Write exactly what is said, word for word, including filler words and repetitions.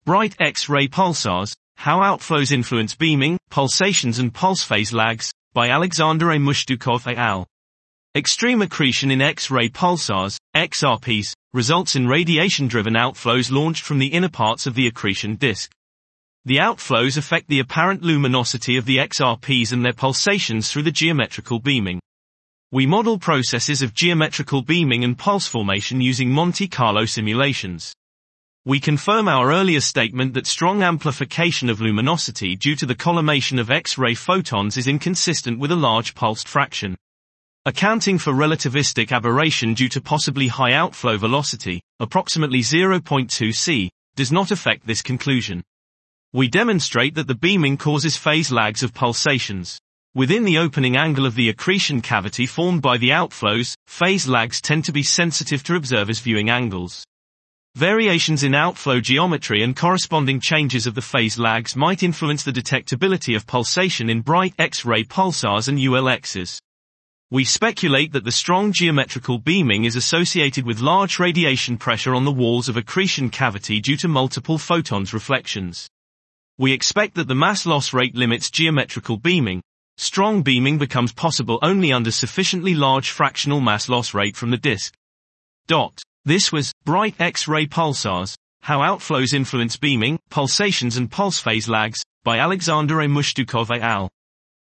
Bright X-ray pulsars, How Outflows Influence Beaming, Pulsations and Pulse Phase Lags, by Alexander A. Mushtukov et al. Extreme accretion in X-ray pulsars, X R Ps, results in radiation-driven outflows launched from the inner parts of the accretion disk. The outflows affect the apparent luminosity of the X R Ps and their pulsations through the geometrical beaming. We model processes of geometrical beaming and pulse formation using Monte Carlo simulations. We confirm our earlier statement that strong amplification of luminosity due to the collimation of X-ray photons is inconsistent with a large pulsed fraction. Accounting for relativistic aberration due to possibly high outflow velocity, approximately zero point two centimeters, does not affect this conclusion. We demonstrate that the beaming causes phase lags of pulsations. Within the opening angle of the accretion cavity formed by the outflows, phase lags tend to be sensitive to observers' viewing angles. Variations in outflow geometry and corresponding changes of the phase lags might influence the detectability of pulsation in bright X-ray pulsars and U L Xs. We speculate that the strong geometrical beaming is associated with large radiation pressure on the walls of accretion cavity due to multiple photons reflections. We expect that the mass loss rate limits geometrical beaming. Strong beaming becomes possible only under sufficiently large fractional mass loss rate from the disk. Dot. This was Bright X-ray Pulsars, How Outflows Influence Beaming, Pulsations and Pulse Phase Lags, by Alexander A. Mushtukov et al.